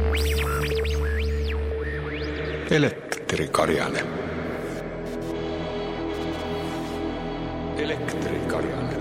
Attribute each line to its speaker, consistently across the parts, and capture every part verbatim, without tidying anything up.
Speaker 1: Elektrikarjane. Elektrikarjane.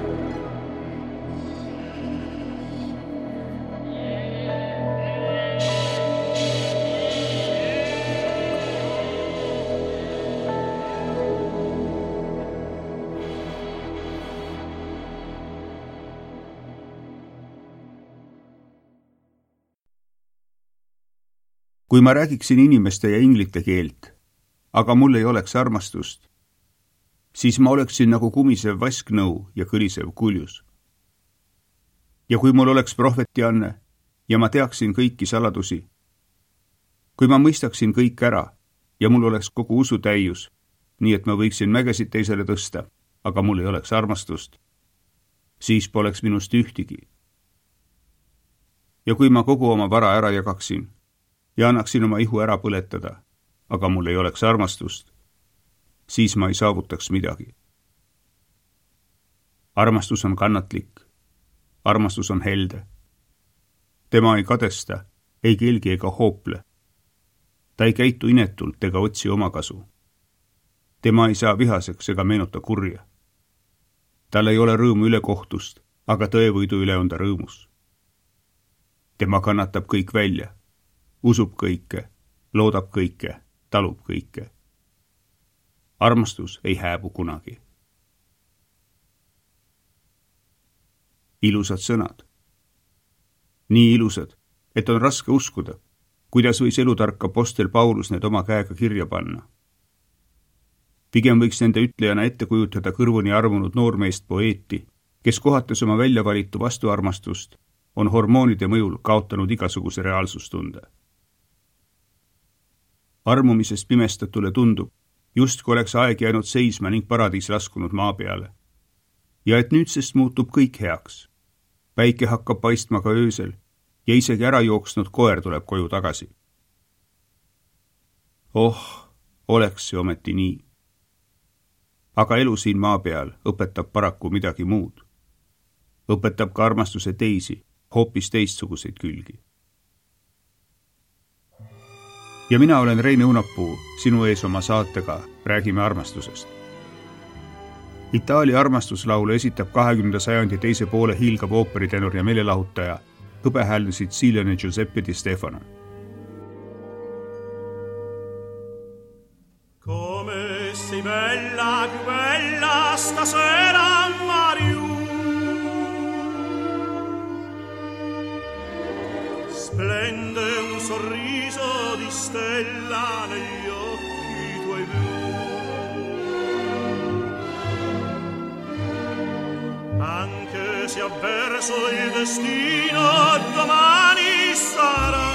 Speaker 2: Kui ma räägiksin inimeste ja inglite keelt, aga mul ei oleks armastust, siis ma oleksin nagu kumisev vasknõu ja kõlisev kuljus. Ja kui mul oleks prohvetianne ja ma teaksin kõiki saladusi, kui ma mõistaksin kõik ära ja mul oleks kogu usu täius, nii et ma võiksin mägesid teisele tõsta, aga mul ei oleks armastust, siis poleks minust ühtigi. Ja kui ma kogu oma vara ära jagaksin ja annaksin oma ihu ära põletada, aga mul ei oleks armastust, siis ma ei saavutaks midagi. Armastus on kannatlik, armastus on helde. Tema ei kadesta, ei kelgi ega hoople. Ta ei käitu inetult ega otsi omakasu. Tema ei saa vihaseks ega meenuta kurja. Tal ei ole rõõmu üle kohtust, aga tõevõidu üle on ta rõõmus. Tema kannatab kõik välja. Usub kõike, loodab kõike, talub kõike. Armastus ei hääbu kunagi. Ilusad sõnad. Nii ilusad, et on raske uskuda, kuidas võis elutark apostel Paulus need oma käega kirja panna. Pigem võiks nende ütlejana ette kujutada kõrvuni armunud noormeest poeeti, kes kohates oma väljavalitu vastuarmastust on hormoonide mõjul kaotanud igasuguse reaalsustunde. Armumisest pimestatule tundub, just kui oleks aeg jäänud seisma ning paradiis laskunud maa peale. Ja et nüüdsest muutub kõik heaks. Päike hakkab paistma ka öösel ja isegi ära jooksnud koer tuleb koju tagasi. Oh, oleks see ometi nii. Aga elu siin maa peal õpetab paraku midagi muud. Õpetab ka armastuse teisi, hoopis teistsuguseid külgi. Ja mina olen Rein Õunapuu, sinu ees oma saatega Räägime armastusest. Itaalia armastuslaulu esitab kahekümnenda sajandi teise poole hiilgav ooperitenor ja meelelahutaja, hõbehäälne sitsiiliane Giuseppe Di Stefano.
Speaker 3: Come sei bella, più bella stasera, Mariù. Splende un sorriso di stella negli occhi tuoi blu. Anche se avverso il destino domani sarà.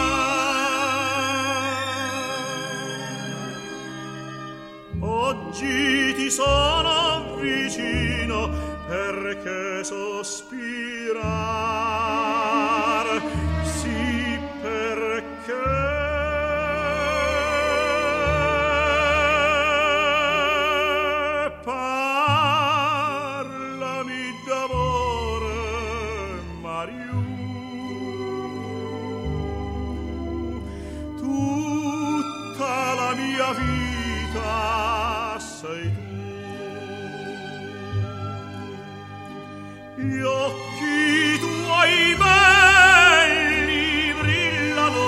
Speaker 3: Oggi ti sono vicino perché sospirar, sì perché parlami d'amore, Mariù. Tutta la mia vita sei tu. Gli occhi tuoi belli brillano,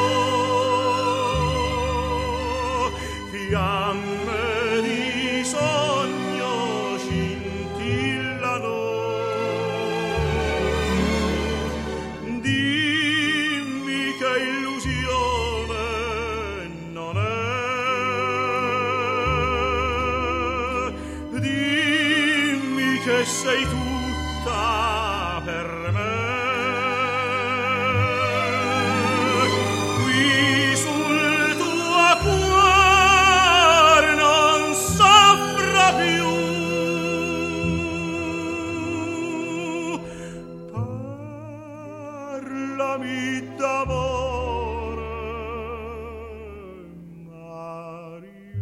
Speaker 3: fiamme di sogno scintillano. Dimmi che illusione non è. Dimmi che sei tutta per me. Qui sul tuo cuore non soffra più. Parlami d'amore, Mariù.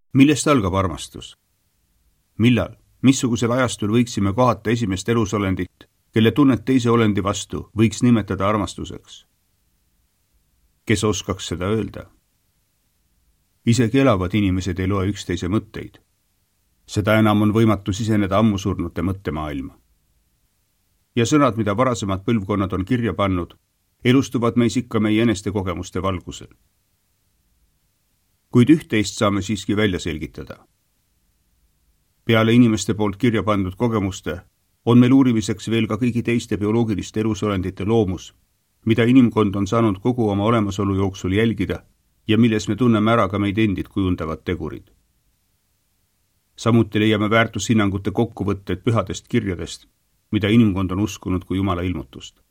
Speaker 2: Millest algab armastus? Millal, missugusel ajastul võiksime kohata esimest elusolendit, kelle tunnet teise olendi vastu võiks nimetada armastuseks? Kes oskaks seda öelda? Isegi elavad inimesed ei loe üksteise mõtteid. Seda enam on võimatu siseneda ammusurnute mõttemaailma. Ja sõnad, mida varasemad põlvkonnad on kirja pannud, elustuvad meis ikka meie eneste kogemuste valgusel. Kuid üht-teist saame siiski välja selgitada. Peale inimeste poolt kirja pandud kogemuste on meil uurimiseks veel ka kõigi teiste bioloogiliste elusolendite loomus, mida inimkond on saanud kogu oma olemasolu jooksul jälgida ja milles me tunneme ära ka meid endid kujundavad tegurid. Samuti leiame väärtushinnangute kokkuvõtted pühadest kirjadest, mida inimkond on uskunud kui Jumala ilmutust.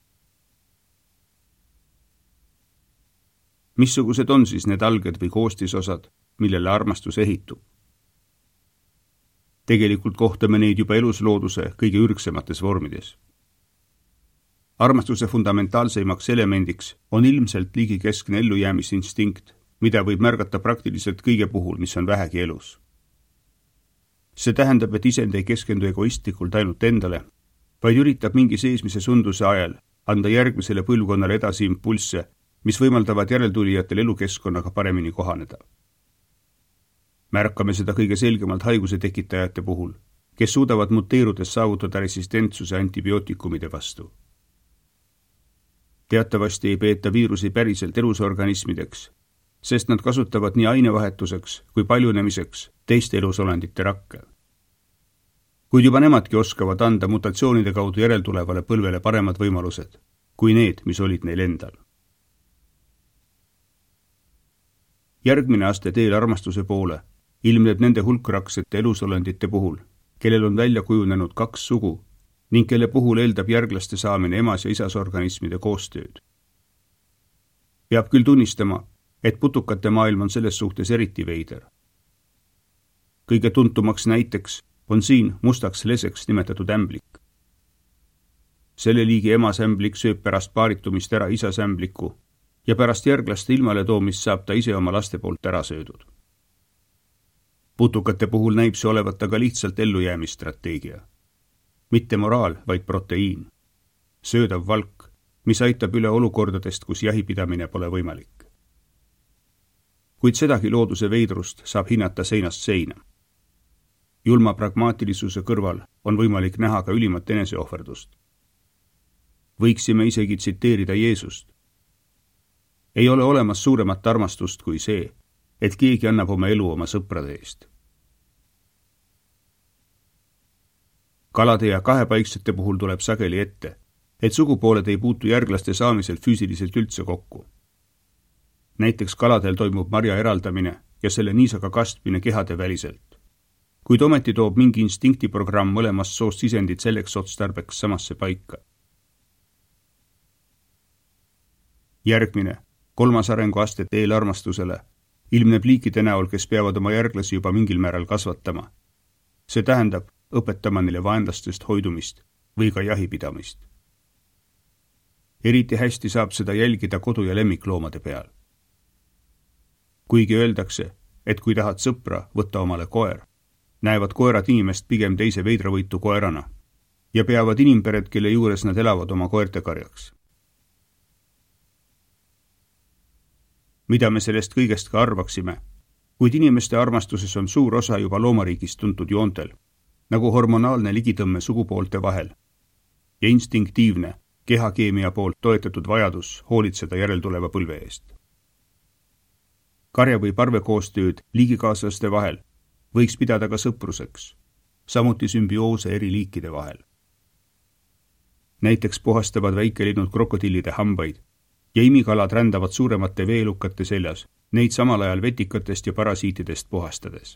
Speaker 2: Missugused on siis need alged või koostisosad, millele armastus ehitub? Tegelikult kohtame neid juba eluslooduse kõige ürgsemates vormides. Armastuse fundamentaalseimaks elemendiks on ilmselt liigikeskne ellujäämisinstinkt, mida võib märgata praktiliselt kõige puhul, mis on vähegi elus. See tähendab, et isend ei keskendu egoistlikult ainult endale, vaid üritab mingi seesmise sunduse ajal anda järgmisele põlvkonnale edasi impulsse, mis võimaldavad järeltulijatel elukeskkonnaga paremini kohaneda. Märkame seda kõige selgemalt haiguse tekitajate puhul, kes suudavad muteerudes saavutada resistentsuse antibiootikumide vastu. Teatavasti ei peeta viirusi päriselt elusorganismideks, sest nad kasutavad nii ainevahetuseks kui paljunemiseks teiste elusolendite rakke. Kuid juba nemadki oskavad anda mutatsioonide kaudu järeltulevale põlvele paremad võimalused, kui need, mis olid neil endal. Järgmine aste teel armastuse poole ilmneb nende hulkraksete elusolendite puhul, kellel on välja kujunenud kaks sugu ning kelle puhul eeldab järglaste saamine emas ja isas organismide koostööd. Peab küll tunnistama, et putukate maailm on selles suhtes eriti veider. Kõige tuntumaks näiteks on siin mustaks leseks nimetatud ämblik. Selle liigi emasämblik sööb pärast paaritumist ära isasämbliku ja pärast järglaste ilmale toomist saab ta ise oma laste poolt ära söödud. Putukate puhul näib see olevat aga lihtsalt ellujäämisstrateegia. Mitte moraal, vaid proteiin. Söödav valk, mis aitab üle olukordadest, kus jahipidamine pole võimalik. Kuid sedagi looduse veidrust saab hinnata seinast seina. Julma pragmaatilisuse kõrval on võimalik näha ka ülimat eneseohverdust. Võiksime isegi tsiteerida Jeesust. Ei ole olemas suuremat armastust kui see, et keegi annab oma elu oma sõprade eest. Kalade ja kahepaiksete puhul tuleb sageli ette, et sugupooled ei puutu järglaste saamisel füüsiliselt üldse kokku. Näiteks kaladel toimub marja eraldamine ja selle niisaga kastmine kehade väliselt. Kuid ometi toob mingi instinktiprogramm mõlemast soost sisendid selleks otstarbeks samasse paika. Järgmine, kolmas arenguaste teel armastusele, ilmneb liikide näol, kes peavad oma järglasi juba mingil määral kasvatama. See tähendab õpetama neile vaenlastest hoidumist või ka jahipidamist. Eriti hästi saab seda jälgida kodu- ja lemmikloomade peal. Kuigi öeldakse, et kui tahad sõpra, võtta omale koer, näevad koerad inimest pigem teise veidravõitu koerana ja peavad inimpered, kelle juures nad elavad, oma koerte karjaks. Mida me sellest kõigest ka arvaksime, kuid inimeste armastuses on suur osa juba loomariigist tuntud joontel, nagu hormonaalne ligitõmme sugupoolte vahel ja instinktiivne kehakeemia poolt toetatud vajadus hoolitseda järeltuleva põlve eest. Karja või parvekoostööd liigikaaslaste vahel võiks pidada ka sõpruseks, samuti sümbioose eri liikide vahel. Näiteks puhastavad väikelinnud krokodillide hambaid ja imikalad rändavad suuremate veelukate seljas, neid samal ajal vetikatest ja parasiitidest puhastades.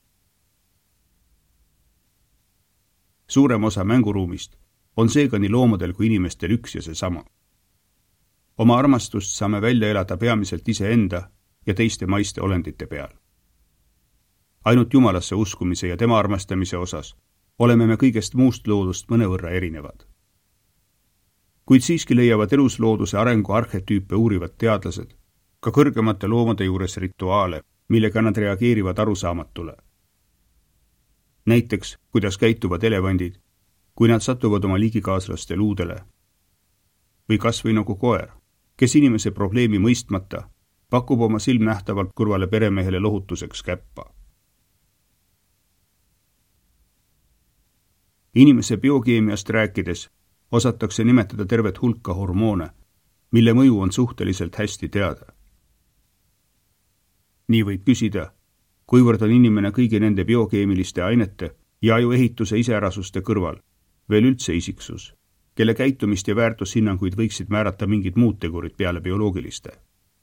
Speaker 2: Suurem osa mänguruumist on seega nii loomadel kui inimestel üks ja see sama. Oma armastust saame välja elada peamiselt iseenda ja teiste maiste olendite peal. Ainult Jumalasse uskumise ja tema armastamise osas oleme me kõigest muust loodust mõnevõrra erinevad. Kuid siiski leiavad eluslooduse arengu arhetüüpe uurivad teadlased ka kõrgemate loomade juures rituaale, millega nad reageerivad arusaamatule. Näiteks, kuidas käituvad elevandid, kui nad satuvad oma liigikaaslaste luudele. Või kas või nagu koer, kes inimese probleemi mõistmata pakub oma silmnähtavalt kurvale peremehele lohutuseks käppa. Inimese biokeemiast rääkides osatakse nimetada tervet hulka hormoone, mille mõju on suhteliselt hästi teada. Nii võib küsida, kuivõrd on inimene kõigi nende biokeemiliste ainete ja ajuehituse iseärasuste kõrval veel üldse isiksus, kelle käitumist ja väärtushinnanguid võiksid määrata mingid muud tegurid peale bioloogiliste.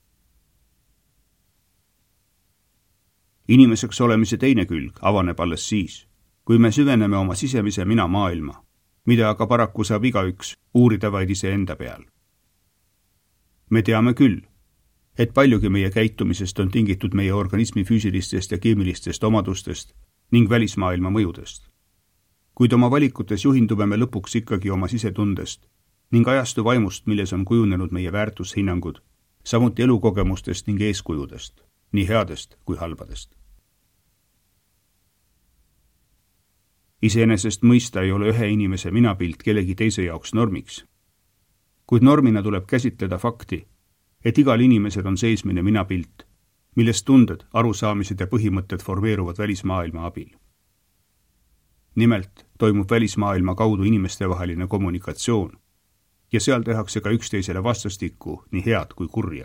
Speaker 2: Inimeseks olemise teine külg avaneb alles siis, kui me süveneme oma sisemise mina maailma, mida aga paraku saab igaüks uurida vaid iseenda peal. Me teame küll, et paljugi meie käitumisest on tingitud meie organismi füüsilistest ja keemilistest omadustest ning välismaailma mõjudest. Kuid oma valikutes juhindume me lõpuks ikkagi oma sisetundest ning ajastu vaimust, milles on kujunenud meie väärtushinnangud, samuti elukogemustest ning eeskujudest, nii headest kui halbadest. Iseenesest mõista ei ole ühe inimese minapilt kellegi teise jaoks normiks, kuid normina tuleb käsitleda fakti, et igal inimesel on seesmine minapilt, millest tunded, arusaamised ja põhimõtted formeeruvad välismaailma abil. Nimelt toimub välismaailma kaudu inimestevaheline kommunikatsioon ja seal tehakse ka üksteisele vastastikku nii head kui kurja.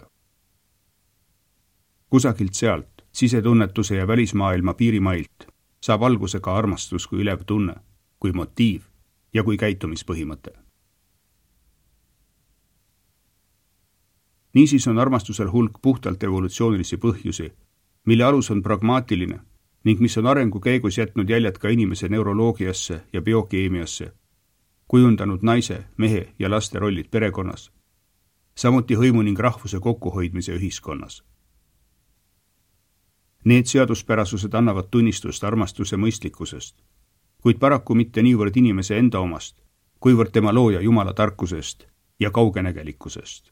Speaker 2: Kusagilt sealt, sisetunnetuse ja välismaailma piirimailt, saab alguse ka armastus kui ülev tunne, kui motiiv ja kui käitumispõhimõte. Niisiis on armastusel hulk puhtalt evolutsioonilisi põhjusi, mille alus on pragmaatiline ning mis on arengu käigus jätnud jäljed ka inimese neuroloogiasse ja biokeemiasse, kujundanud naise, mehe ja laste rollid perekonnas, samuti hõimu ning rahvuse kokkuhoidmise ühiskonnas. Need seaduspärasused annavad tunnistust armastuse mõistlikkusest, kuid paraku mitte niivõrd inimese enda omast, kuivõrd tema looja Jumala tarkusest ja kaugenägelikkusest.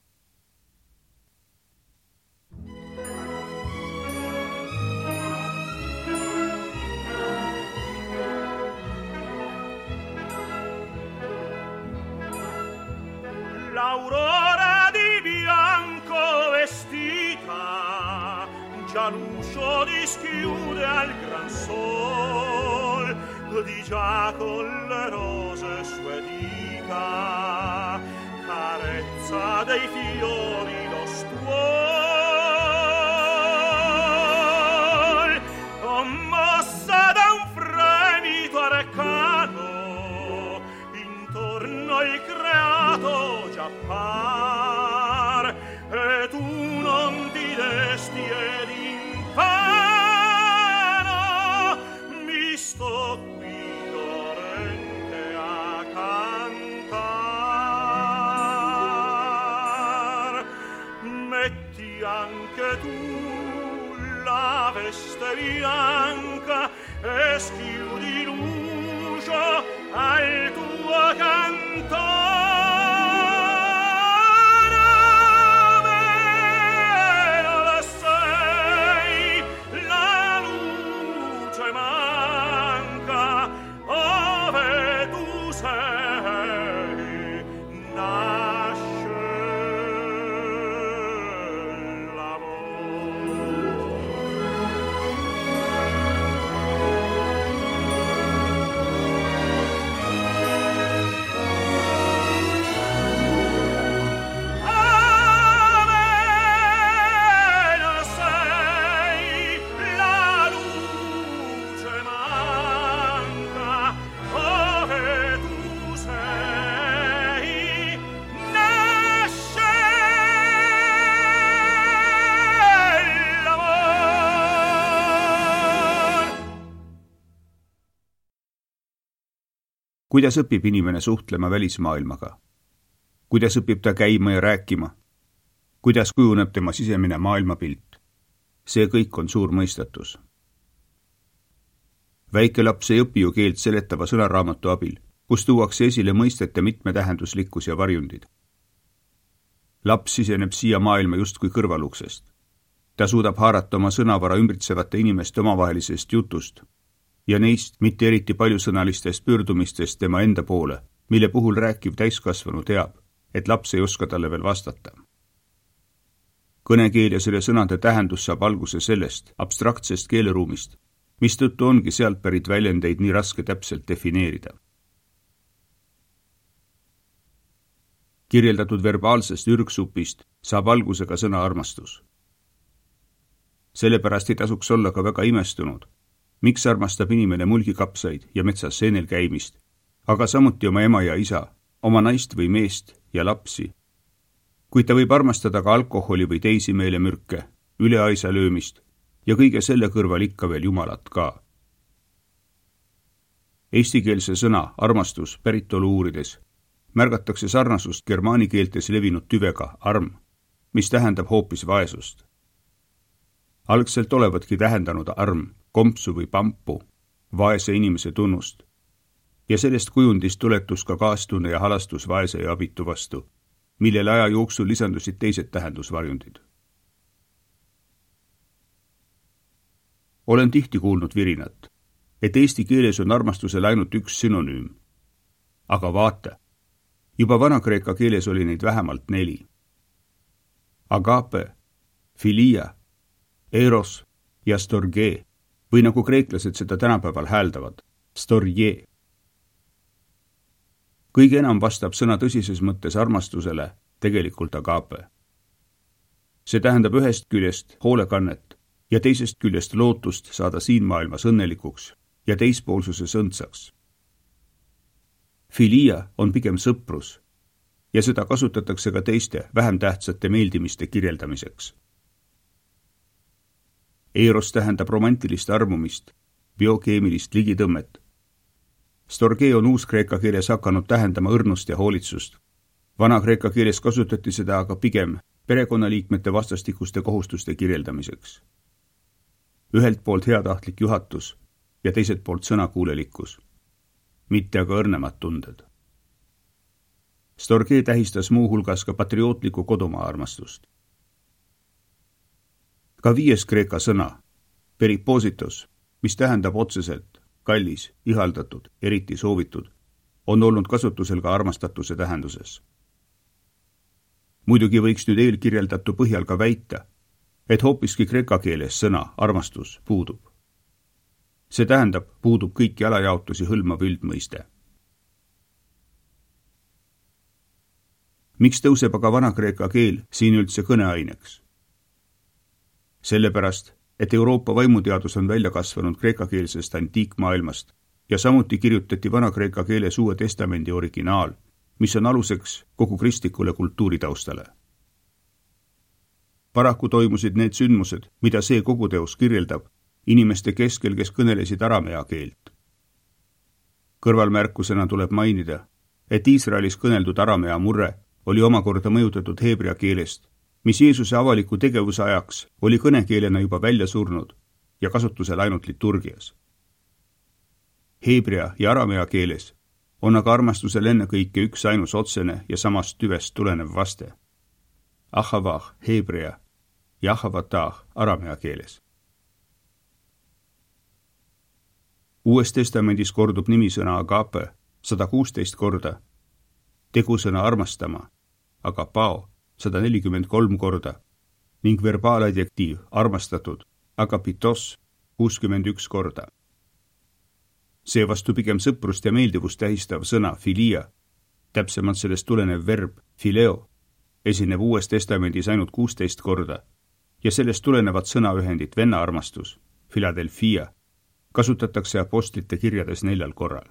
Speaker 3: L'aurora di bianco vestita, già l'uscio dischiude al gran sol, di già con le rose sue dita, carezza dei fiori lo stuol, commossa da un fremito arcano, intorno il creato già par, e tu non ti desti ed infano, mi sto qui dolente a cantar. Metti anche tu la veste bianca e schiudi l'uscio al tuo canto.
Speaker 2: Kuidas õpib inimene suhtlema välismaailmaga? Kuidas õpib ta käima ja rääkima? Kuidas kujuneb tema sisemine maailmapilt? See kõik on suur mõistatus. Väike laps ei õpi ju keelt seletava sõnaraamatu abil, kus tuuakse esile mõistete mitmetähenduslikkus ja varjundid. Laps siseneb siia maailma justkui kõrvaluksest. Ta suudab haarata oma sõnavara ümbritsevate inimeste omavahelisest jutust ja neist mitte eriti paljusõnalistest pöördumistest tema enda poole, mille puhul rääkiv täiskasvanu teab, et laps ei oska talle veel vastata. Kõnekeel ja selle sõnade tähendus saab alguse sellest abstraktsest keeleruumist, mistõttu ongi sealt pärit väljendeid nii raske täpselt defineerida. Kirjeldatud verbaalsest ürgsupist saab alguse ka sõna armastus. Sellepärast ei tasuks olla ka väga imestunud, miks armastab inimene mulgikapsaid ja metsas seenel käimist, aga samuti oma ema ja isa, oma naist või meest ja lapsi. Kuid ta võib armastada ka alkoholi või teisi meelemürke, üleaisa löömist ja kõige selle kõrval ikka veel Jumalat ka. Eestikeelse sõna armastus päritolu uurides märgatakse sarnasust germaani keeltes levinud tüvega arm, mis tähendab hoopis vaesust. Algselt olevatki tähendanud arm, kompsu või pampu, vaese inimese tunnust, ja sellest kujundist tuletus ka kaastunne ja halastus vaese ja abitu vastu, millele aja jooksul lisandusid teised tähendusvarjundid. Olen tihti kuulnud virinat, et eesti keeles on armastusel ainult üks synonüüm. Aga vaata, juba vana-kreeka keeles oli neid vähemalt neli. Agape, filia, eros ja storge, või nagu kreeklased seda tänapäeval hääldavad, storje. Kõige enam vastab sõna tõsises mõttes armastusele tegelikult agape. See tähendab ühest küljest hoolekannet ja teisest küljest lootust saada siin maailmas õnnelikuks ja teispoolsuses õndsaks. Filia on pigem sõprus ja seda kasutatakse ka teiste vähem tähtsate meeldimiste kirjeldamiseks. Eros tähendab romantilist armumist, biokeemilist ligitõmmet. Storge on uus-kreeka keeles hakanud tähendama õrnust ja hoolitsust. Vana-kreeka keeles kasutati seda aga pigem perekonnaliikmete vastastikuste kohustuste kirjeldamiseks. Ühelt poolt heatahtlik juhatus ja teiselt poolt sõnakuulelikkus, mitte aga õrnemad tunded. Storge tähistas muu hulgas ka patriootliku kodumaa armastust. Ka viies kreeka sõna, peripositos, mis tähendab otseselt kallis, ihaldatud, eriti soovitud, on olnud kasutusel ka armastatuse tähenduses. Muidugi võiks nüüd eelkirjeldatu põhjal ka väita, et hoopiski kreeka keeles sõna armastus puudub. See tähendab, puudub kõiki alajaotusi hõlmav üldmõiste. Miks tõuseb aga vana-kreeka keel siin üldse kõneaineks? Sellepärast, et Euroopa vaimuteadus on välja kasvanud kreekakeelsest antiikmaailmast ja samuti kirjutati vana-kreeka keeles Uue Testamendi originaal, mis on aluseks kogu kristlikule kultuuritaustale. Paraku toimusid need sündmused, mida see koguteos kirjeldab, inimeste keskel, kes kõnelesid aramea keelt. Kõrvalmärkusena tuleb mainida, et Iisraelis kõneldud aramea murre oli omakorda mõjutatud heebrea keelest, mis Jeesuse avaliku tegevuse ajaks oli kõnekeelena juba välja surnud ja kasutusel ainult liturgias. Heebrea ja aramea keeles on aga armastusel ennekõike üks ainus otsene ja samast tüvest tulenev vaste. Ahavah heebrea ja ahavatah aramea keeles. Uues testamendis kordub nimisõna agape sada kuusteist korda, tegusõna armastama, agapao sada nelikümmend kolm korda ning verbaaladjektiiv armastatud, agapitos kuuskümmend üks korda. Seevastu pigem sõprust ja meeldivust tähistav sõna filia, täpsemalt sellest tulenev verb fileo, esineb Uues testamendis ainult kuusteist korda ja sellest tulenevat sõnaühendit venna armastus, Philadelphia, kasutatakse apostlite kirjades neljal korral.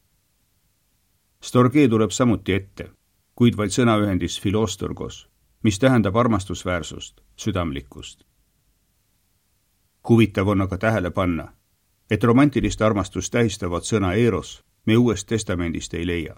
Speaker 2: Storge tuleb samuti ette, kuid vaid sõnaühendis filostorgos, mis tähendab armastusväärsust, südamlikkust. Huvitav on aga tähele panna, et romantilist armastust tähistavat sõna eros me Uuest testamendist ei leia.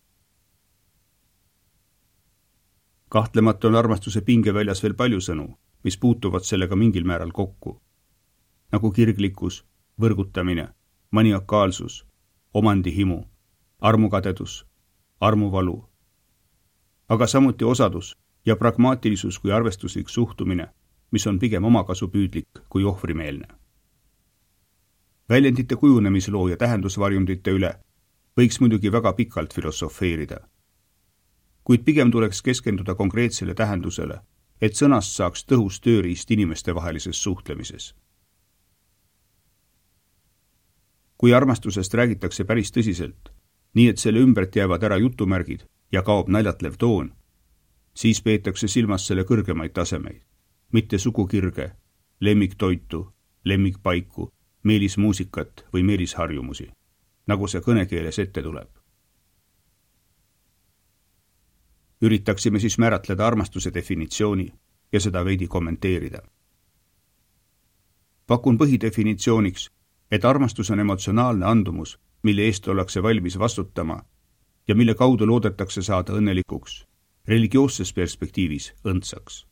Speaker 2: Kahtlemata on armastuse pingeväljas veel palju sõnu, mis puutuvad sellega mingil määral kokku, nagu kirglikkus, võrgutamine, maniakaalsus, omandihimu, armukadedus, armuvalu, aga samuti osadus ja pragmaatilisus kui arvestuslik suhtumine mis on pigem omakasupüüdlik kui ohvrimeelne. Väljendite kujunemisloo ja tähendusvarjundite üle võiks muidugi väga pikalt filosofeerida. Kuid pigem tuleks keskenduda konkreetsele tähendusele, et sõnast saaks tõhus tööriist inimeste vahelises suhtlemises. Kui armastusest räägitakse päris tõsiselt, nii et selle ümbert jäävad ära jutumärgid ja kaob naljatlev toon, siis peetakse silmas selle kõrgemaid tasemeid, mitte sugukirge, lemmiktoitu, lemmikpaiku, meelismuusikat või meelisharjumusi, nagu see kõnekeeles ette tuleb. Üritaksime siis määratleda armastuse definitsiooni ja seda veidi kommenteerida. Pakun põhidefinitsiooniks, et armastus on emotsionaalne andumus, mille eest ollakse valmis vastutama ja mille kaudu loodetakse saada õnnelikuks, religioosses perspektiivis õndsaks.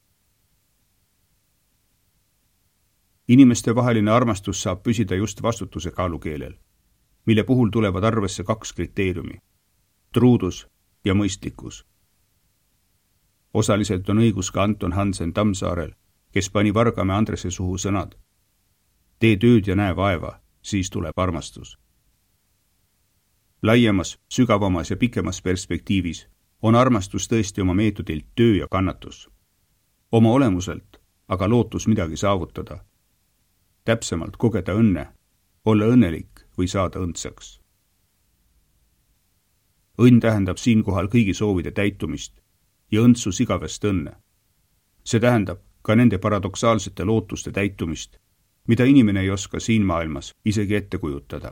Speaker 2: Inimeste vaheline armastus saab püsida just vastutuse kaalukeelel, mille puhul tulevad arvesse kaks kriteeriumi, truudus ja mõistlikkus. Osaliselt on õigus ka Anton Hansen Tammsaarel, kes pani Vargamäe Andrese suhu sõnad: tee tööd ja näe vaeva, siis tuleb armastus. Laiemas, sügavamas ja pikemas perspektiivis on armastus tõesti oma meetodilt töö ja kannatus. Oma olemuselt aga lootus midagi saavutada. Täpsemalt kogeda õnne, olla õnnelik või saada õndsaks. Õnn tähendab siinkohal kõigi soovide täitumist ja õndsus igavest õnne. See tähendab ka nende paradoksaalsete lootuste täitumist, mida inimene ei oska siin maailmas isegi ette kujutada.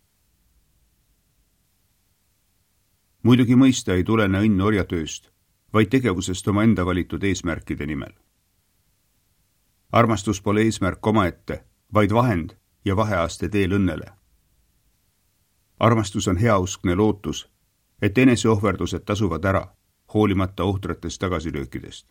Speaker 2: Muidugi mõista ei tulene õnn orjatööst, vaid tegevusest oma enda valitud eesmärkide nimel. Armastus pole eesmärk omaette, vaid vahend ja vaheaaste teel õnnele. Armastus on heauskne lootus, et eneseohverdused tasuvad ära, hoolimata ohtratest tagasilöökidest.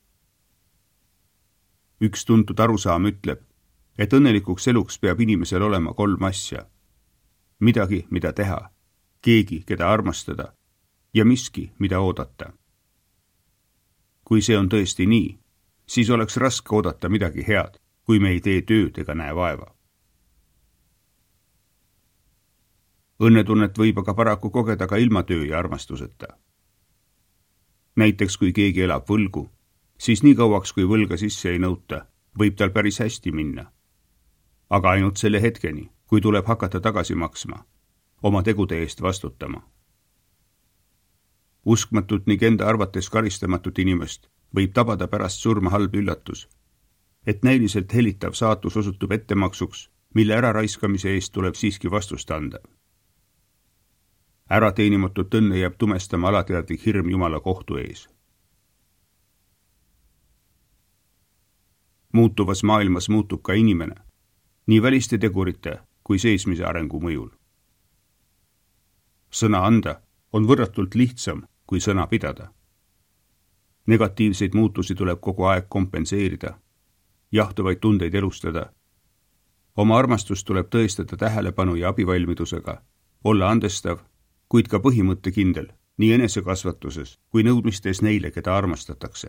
Speaker 2: Üks tuntud arusaam ütleb, et õnnelikuks eluks peab inimesel olema kolm asja. Midagi, mida teha, keegi, keda armastada ja miski, mida oodata. Kui see on tõesti nii, siis oleks raske oodata midagi head, kui me ei tee tööd ega näe vaeva. Õnnetunnet võib aga paraku kogeda ka ilma töö ja armastuseta. Näiteks kui keegi elab võlgu, siis nii kauaks kui võlga sisse ei nõuta, võib tal päris hästi minna. Aga ainult selle hetkeni, kui tuleb hakata tagasi maksma, oma tegude eest vastutama. Uskmatult ning enda arvates karistamatut inimest võib tabada pärast surma halb üllatus, et näiliselt helitav saatus osutub ettemaksuks, mille äraraiskamise eest tuleb siiski vastust anda. Ärateenimatut õnne jääb tumestama alateadlik hirm Jumala kohtu ees. Muutuvas maailmas muutub ka inimene, nii väliste tegurite kui seesmise arengu mõjul. Sõna anda on võrratult lihtsam kui sõna pidada. Negatiivseid muutusi tuleb kogu aeg kompenseerida, jahtuvaid tundeid elustada. Oma armastust tuleb tõestada tähelepanu ja abivalmidusega, olla andestav, kuid ka põhimõttekindel, nii enesekasvatuses kui nõudmistes neile, keda armastatakse.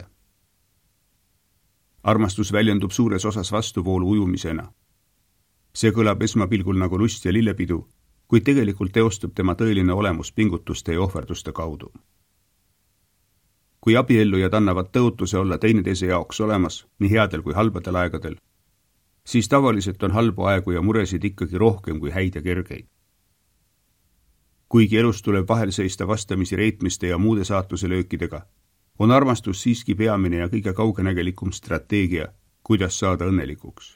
Speaker 2: Armastus väljendub suures osas vastuvoolu ujumisena. See kõlab esmapilgul nagu lust ja lillepidu, kuid tegelikult teostub tema tõeline olemus pingutuste ja ohverduste kaudu. Kui abiellujad annavad tõotuse olla teineteise jaoks olemas, nii headel kui halbadel aegadel, siis tavaliselt on halbu aegu ja muresid ikkagi rohkem kui häid ja kergeid. Kuigi elus tuleb vahel seista vastamisi reetmiste ja muude saatuse löökidega, on armastus siiski peamine ja kõige kaugenägelikum strateegia, kuidas saada õnnelikuks.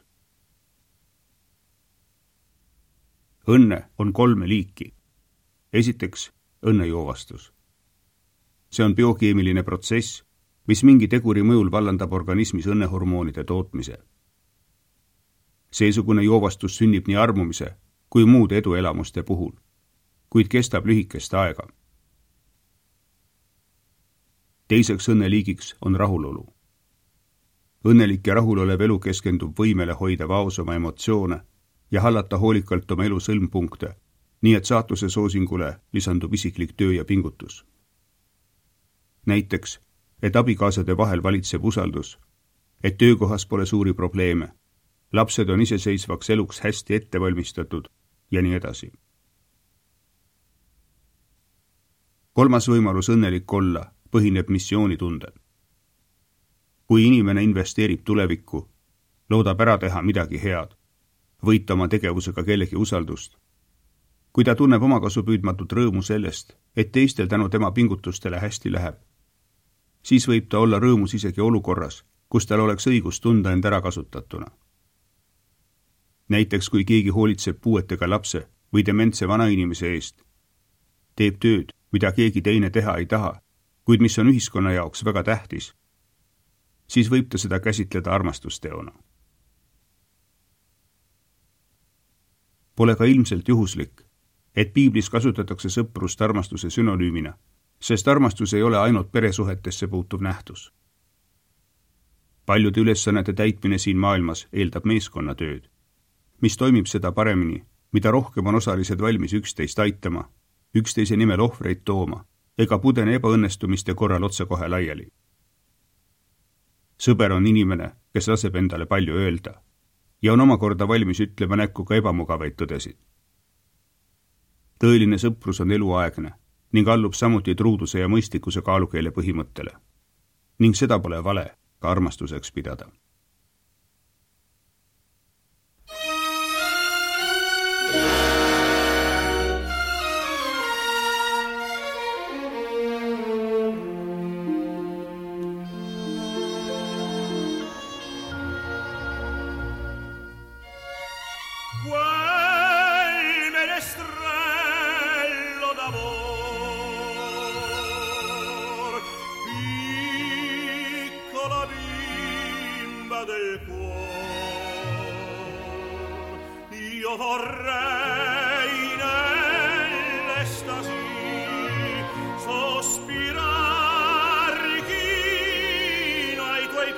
Speaker 2: Õnne on kolme liiki. Esiteks, õnnejoovastus. See on biokeemiline protsess, mis mingi teguri mõjul vallandab organismis õnnehormoonide tootmise. Seesugune joovastus sünnib nii armumise kui muude eduelamuste puhul, kuid kestab lühikest aega. Teiseks õnneliigiks on rahulolu. Õnnelik ja rahulolev elu keskendub võimele hoida vaos oma emotsioone ja hallata hoolikalt oma elu sõlmpunkte, nii et saatuse soosingule lisandub isiklik töö ja pingutus. Näiteks, et abikaasade vahel valitseb usaldus et töökohas pole suuri probleeme, lapsed on iseseisvaks eluks hästi ette valmistatud ja nii edasi. Kolmas võimalus õnnelik olla põhineb missioonitundel. Kui inimene investeerib tulevikku, loodab ära teha midagi head, võita oma tegevusega kellegi usaldust, kui ta tunneb omakasupüüdmatut rõõmu sellest, et teistel tänu tema pingutustele hästi läheb, siis võib ta olla rõõmus isegi olukorras, kus tal oleks õigus tunda end ära kasutatuna. Näiteks kui keegi hoolitseb puuetega lapse või dementse vanainimese eest, teeb tööd, mida keegi teine teha ei taha, kuid mis on ühiskonna jaoks väga tähtis, siis võib ta seda käsitleda armastusteona. Pole ka ilmselt juhuslik, et piiblis kasutatakse sõprust armastuse sünonüümina, sest armastus ei ole ainult peresuhetesse puutuv nähtus. Paljude ülesannete täitmine siin maailmas eeldab meeskonnatööd, mis toimib seda paremini, mida rohkem on osalised valmis üksteist aitama, üksteise nimel ohvreid tooma ega pudene ebaõnnestumiste korral otsekohe laiali. Sõber on inimene, kes laseb endale palju öelda ja on omakorda valmis ütlema näkku ka ebamugavaid tõdesid. Tõeline sõprus on eluaegne ning allub samuti truuduse ja mõistlikkuse kaalukeele põhimõttele. Ning seda pole vale ka armastuseks pidada.
Speaker 3: Io vorrei nell'estasi sospirar chino ai tuoi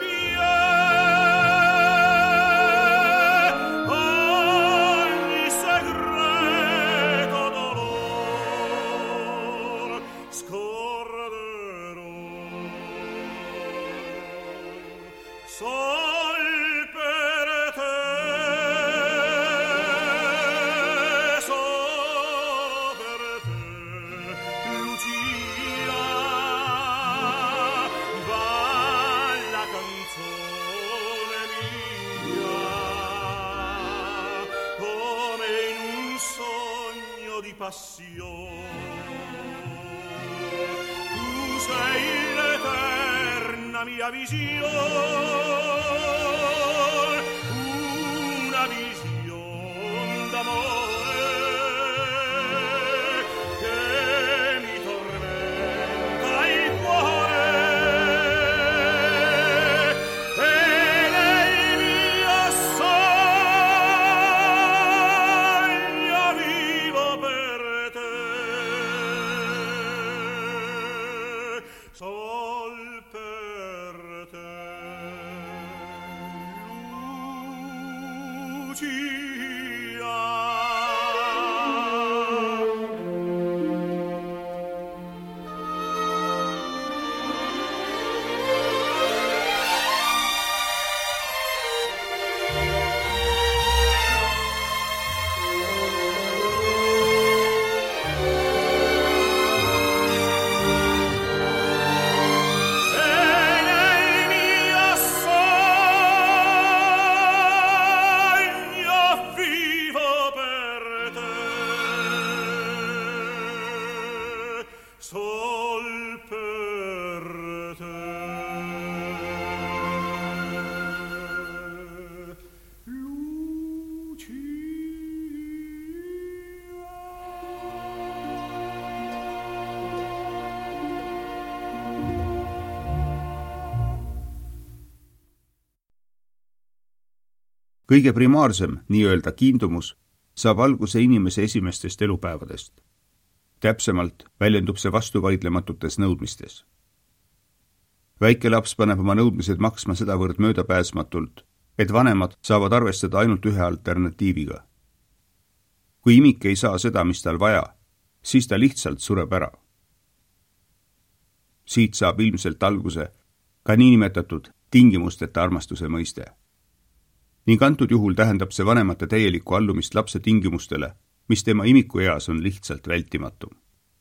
Speaker 3: piedi, ogni segreto dolor scorderò. Sol per te passione. Tu sei l'eterna mia visione, una visione d'amore che mi tormenta il cuore e nel mio sogno vivo per sol per te, Lucia. Sol per te, Lucia.
Speaker 2: Kõige primaarsem, nii-öelda kiindumus, saab alguse inimese esimestest elupäevadest. Täpsemalt väljendub see vastuvaidlematutes nõudmistes. Väike laps paneb oma nõudmised maksma sedavõrd möödapääsmatult, et vanemad saavad arvestada ainult ühe alternatiiviga. Kui imik ei saa seda, mis tal vaja, siis ta lihtsalt sureb ära. Siit saab ilmselt alguse ka niinimetatud tingimusteta armastuse mõiste. Ning antud juhul tähendab see vanemate täielikku allumist lapse tingimustele, mis tema imikueas on lihtsalt vältimatu.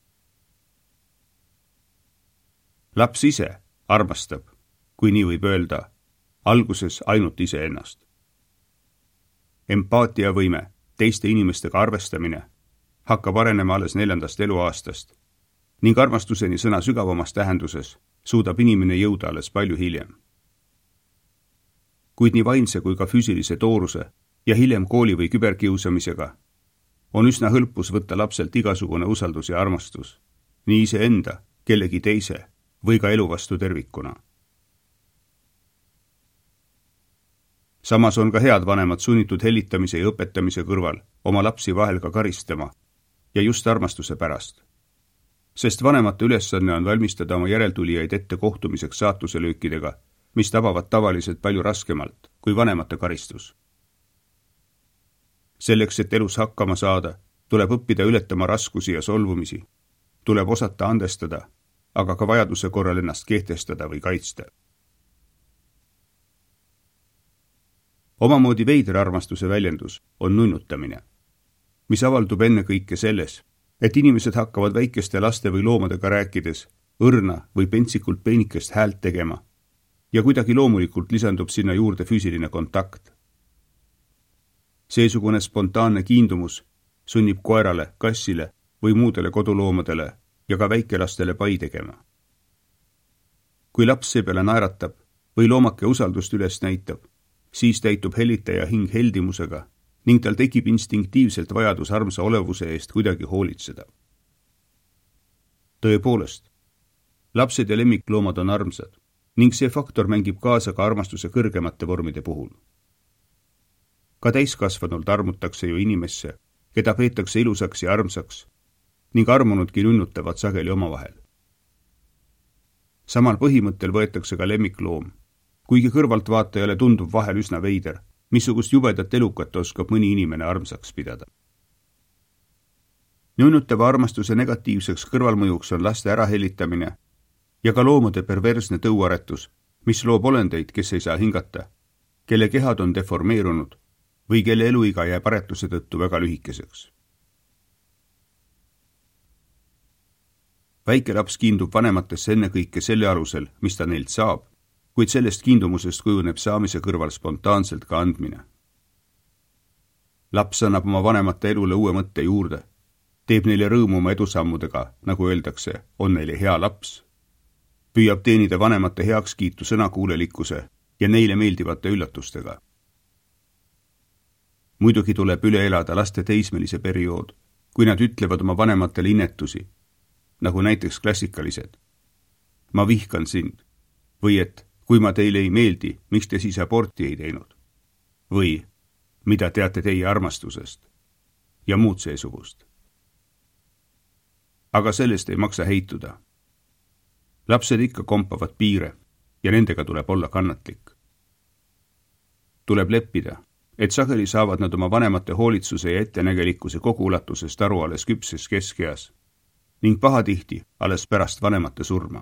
Speaker 2: Laps ise armastab, kui nii võib öelda, alguses ainult iseennast. Empaatiavõime, teiste inimestega arvestamine hakkab arenema alles neljandast eluaastast ning armastuseni sõna sügavamas tähenduses suudab inimene jõuda alles palju hiljem. Kuid nii vaimse kui ka füüsilise tooruse ja hiljem kooli või küberkiusamisega on üsna hõlpus võtta lapselt igasugune usaldus ja armastus, nii iseenda, kellegi teise või ka elu vastu tervikuna. Samas on ka head vanemad sunnitud hellitamise ja õpetamise kõrval oma lapsi vahel ka karistama ja just armastuse pärast. Sest vanemate ülesanne on valmistada oma järeltulijaid ette kohtumiseks saatuselöökidega, mis tabavad tavaliselt palju raskemalt kui vanemate karistus. Selleks, et elus hakkama saada, tuleb õppida ületama raskusi ja solvumisi, tuleb osata andestada, aga ka vajaduse korral ennast kehtestada või kaitsta. Omamoodi veider armastuse väljendus on nunnutamine, mis avaldub ennekõike selles, et inimesed hakkavad väikeste laste või loomadega rääkides õrna või pentsikult peenikest häält tegema ja kuidagi loomulikult lisandub sinna juurde füüsiline kontakt. Seesugune spontaanne kiindumus sunnib koerale, kassile või muudele koduloomadele ja ka väikelastele pai tegema. Kui laps seepeale naeratab või loomake usaldust üles näitab, siis täitub hellitaja hing heldimusega ning tal tekib instinktiivselt vajadus armsa olevuse eest kuidagi hoolitseda. Tõepoolest, lapsed ja lemmikloomad on armsad ning see faktor mängib kaasa ka armastuse kõrgemate vormide puhul. Ka täiskasvanult armutakse ju inimesse, keda peetakse ilusaks ja armsaks ning armunudki nunnutavad sageli omavahel. Samal põhimõttel võetakse ka lemmikloom, kuigi kõrvaltvaatajale tundub vahel üsna veider, missugust jubedat elukat oskab mõni inimene armsaks pidada. Nunnutava armastuse negatiivseks kõrvalmõjuks on laste ärahellitamine ja ka loomade perversne tõuaretus, mis loob olendeid, kes ei saa hingata, kelle kehad on deformeerunud või kelle eluiga jääb aretuse tõttu väga lühikeseks. Väike laps kiindub vanematesse ennekõike selle alusel, mis ta neilt saab, kuid sellest kiindumusest kujuneb saamise kõrval spontaanselt ka andmine. Laps annab oma vanemate elule uue mõtte juurde, teeb neile rõõmu oma edusammudega, nagu öeldakse, on neile hea laps, püüab teenida vanemate heakskiitu sõnakuulelikkuse ja neile meeldivate üllatustega. Muidugi tuleb üle elada laste teismelise periood, kui nad ütlevad oma vanematele inetusi, nagu näiteks klassikalised. Ma vihkan sind. Või et, kui ma teile ei meeldi, miks te siis aborti ei teinud? Või, mida teate teie armastusest? Ja muud seesugust. Aga sellest ei maksa heituda. Lapsed ikka kompavad piire ja nendega tuleb olla kannatlik. Tuleb leppida, et sageli saavad nad oma vanemate hoolitsuse ja ettenägelikkuse kogu ulatusest aru alles küpses keskeas ning pahatihti alles pärast vanemate surma.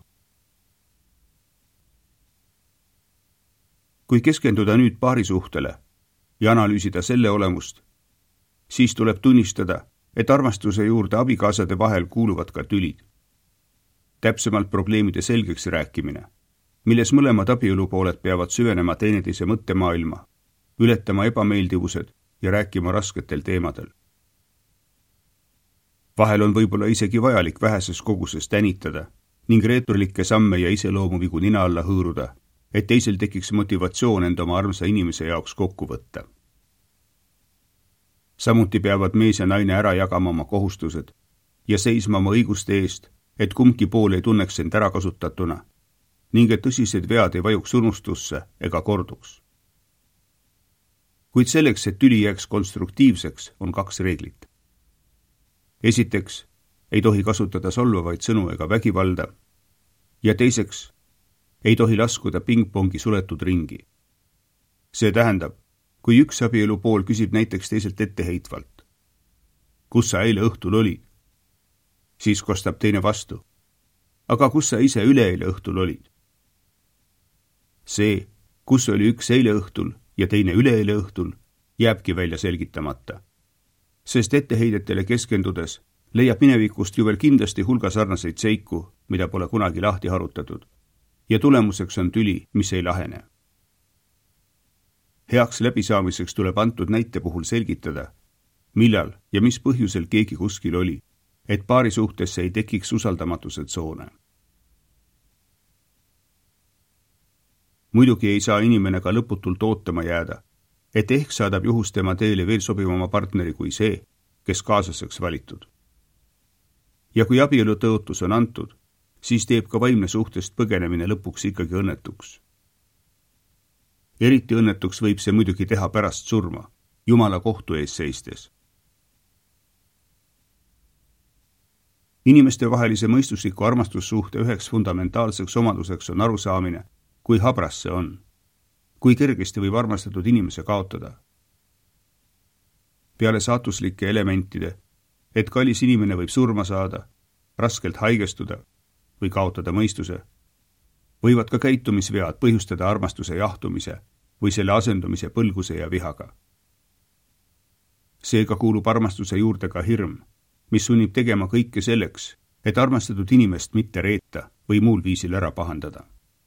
Speaker 2: Kui keskenduda nüüd paarisuhtele ja analüüsida selle olemust, siis tuleb tunnistada, et armastuse juurde abikaasade vahel kuuluvad ka tülid. Täpsemalt probleemide selgeks rääkimine, milles mõlemad abielupooled peavad süvenema teineteise mõttemaailma, ületama ebameeldivused ja rääkima rasketel teemadel. Vahel on võib-olla isegi vajalik väheses koguses tänitada ning reeturlikke samme ja iseloomu vigu nina alla hõõruda, et teisel tekiks motivatsioon enda oma armsa inimese jaoks kokku võtta. Samuti peavad mees ja naine ära jagama oma kohustused ja seisma oma õiguste eest, et kumbki pool ei tunneks end ära kasutatuna ning et tõsised vead ei vajuks unustusse ega korduks. Kuid selleks, et tüli jääks konstruktiivseks, on kaks reeglit. Esiteks, ei tohi kasutada solvavaid sõnu ega vägivalda ja teiseks, ei tohi laskuda pingpongi suletud ringi. See tähendab, kui üks abielu pool küsib näiteks teiselt etteheitvalt, kus sa eile õhtul olid, siis kostab teine vastu, aga kus sa ise üleeile õhtul olid? See, kus oli üks eile õhtul ja teine üleeile õhtul, jääbki välja selgitamata. Sest etteheidetele keskendudes leiab minevikust ju veel kindlasti hulga sarnaseid seiku, mida pole kunagi lahti harutatud. Ja tulemuseks on tüli, mis ei lahene. Heaks läbisaamiseks tuleb antud näite puhul selgitada, millal ja mis põhjusel keegi kuskil oli, et paari suhtesse ei tekiks usaldamatuse tsoone. Muidugi ei saa inimene ka lõputult ootama jääda, et ehk saadab juhus tema teele veel sobivama partneri kui see, kes kaaslaseks valitud. Ja kui abielu tõotus on antud, siis teeb ka vaimne suhtest põgenemine lõpuks ikkagi õnnetuks. Eriti õnnetuks võib see muidugi teha pärast surma, Jumala kohtu ees seistes. Inimeste vahelise mõistusliku armastussuhte üheks fundamentaalseks omaduseks on arusaamine, kui habras see on, kui kergesti võib armastatud inimese kaotada. Peale saatuslike elementide, et kallis inimene võib surma saada, raskelt haigestuda või kaotada mõistuse, võivad ka käitumisvead põhjustada armastuse jahtumise või selle asendumise põlguse ja vihaga. Seega kuulub armastuse juurde ka hirm, mis sunnib tegema kõike selleks, et armastatud inimest mitte reeta või muul viisil ära pahandada.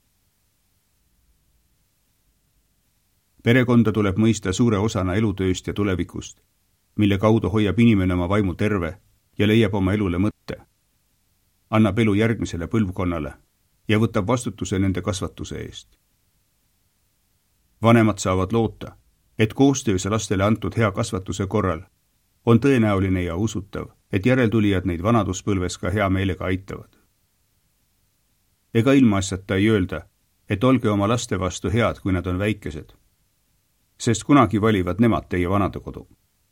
Speaker 2: Perekonda tuleb mõista suure osana elutööst ja tulevikust, mille kaudu hoiab inimene oma vaimu terve ja leiab oma elule mõtte, annab elu järgmisele põlvkonnale ja võtab vastutuse nende kasvatuse eest. Vanemad saavad loota, et koostöös lastele antud hea kasvatuse korral on tõenäoline ja usutav, et järeltulijad neid vanaduspõlves ka hea meelega aitavad. Ega ilmaasjata ei öelda, et olge oma laste vastu head, kui nad on väikesed, sest kunagi valivad nemad teie vanadekodu.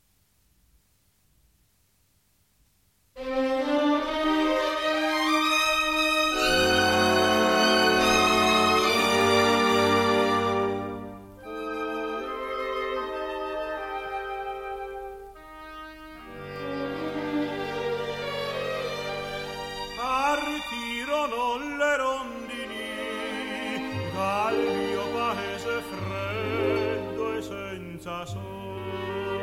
Speaker 3: Partirono le rondini, Gallio paese freddo e senza sole,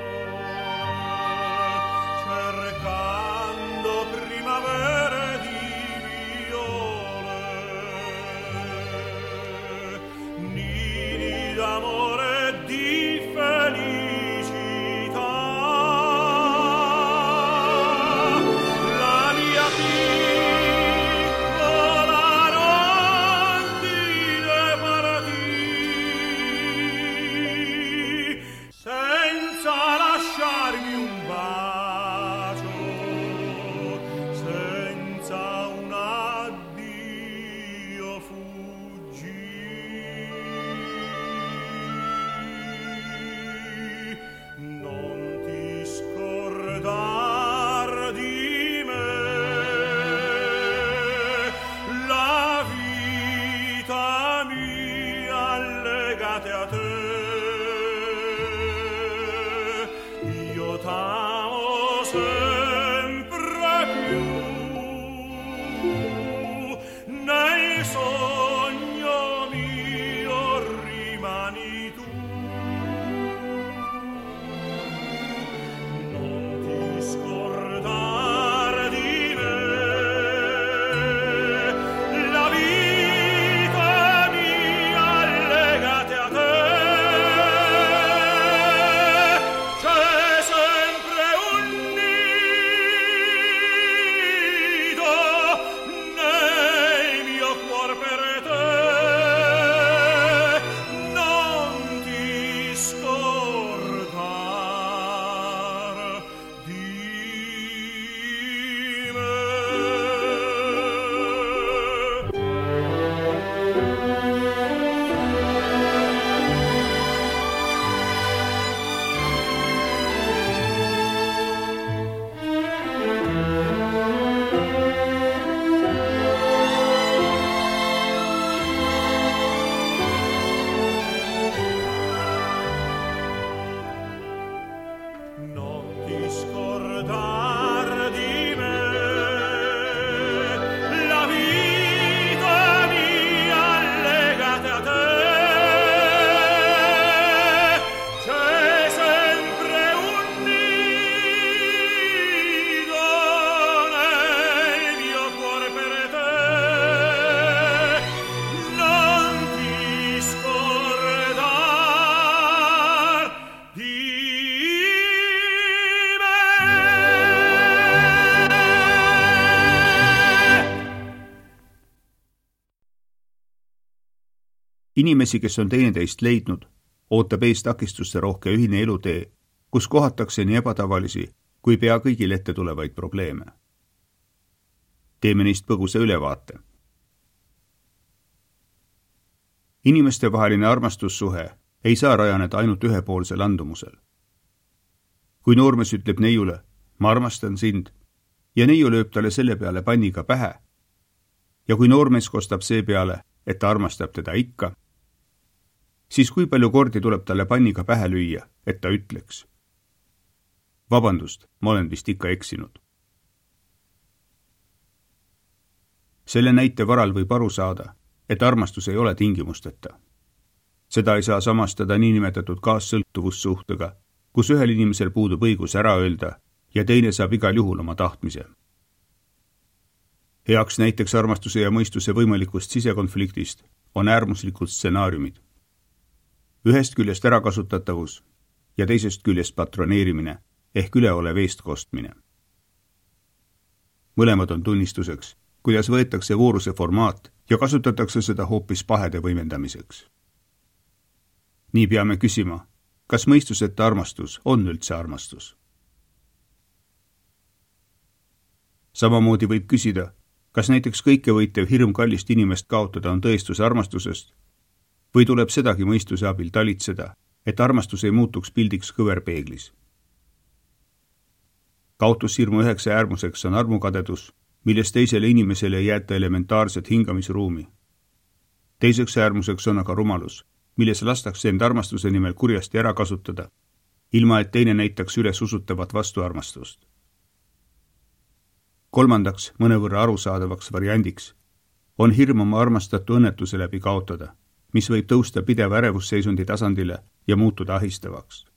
Speaker 3: cercando primavere di viole, nidi d'amore e di felicità. La mia a te, io t'amo sempre più, nel sogno mio rimani tu, non ti scordar di me, la vita mia legate a te. C'è sempre un nido
Speaker 2: Inimesi, kes on teineteist leidnud, ootab ees takistuste rohke ühine elutee, kus kohatakse nii ebatavalisi kui pea kõigil ette tulevaid probleeme. Teeme neist põgusa ülevaate. Inimeste vaheline armastussuhe ei saa rajaneda ainult ühepoolsel andumusel. Kui noormees ütleb neiule, ma armastan sind, ja neiu lööb talle selle peale panniga pähe, ja kui noormees kostab see peale, et ta armastab teda ikka, siis kui palju kordi tuleb talle panniga pähe lüüa, et ta ütleks: vabandust, ma olen vist ikka eksinud. Selle näite varal võib aru saada, et armastus ei ole tingimusteta. Seda ei saa samastada niinimetatud kaassõltuvussuhtega, kus ühel inimesel puudub õigus ära öelda ja teine saab igal juhul oma tahtmise. Heaks näiteks armastuse ja mõistuse võimalikust sisekonfliktist on äärmuslikud stsenaariumid. Ühest küljest ärakasutatavus ja teisest küljest patroneerimine ehk üleolev eestkostmine. Mõlemad on tunnistuseks, kuidas võetakse vooruse formaat ja kasutatakse seda hoopis pahede võimendamiseks. Nii peame küsima, kas mõistuseta armastus on üldse armastus? Samamoodi võib küsida, kas näiteks kõikevõitev hirm kallist inimest kaotada on tõestus armastusest või tuleb sedagi mõistuse abil talitseda, et armastus ei muutuks pildiks kõverpeeglis. Kaotushirmu üheks äärmuseks on armukadedus, milles teisele inimesele ei jäeta elementaarset hingamisruumi. Teiseks äärmuseks on aga rumalus, milles lastakse end armastuse nimel kurjasti ära kasutada, ilma et teine näitaks üles usutavat vastuarmastust. Kolmandaks, mõnevõrra arusaadavaks variandiks on hirm oma armastatu õnnetuse läbi kaotada, mis võib tõusta pideva ärevusseisundi tasandile ja muutuda ahistavaks.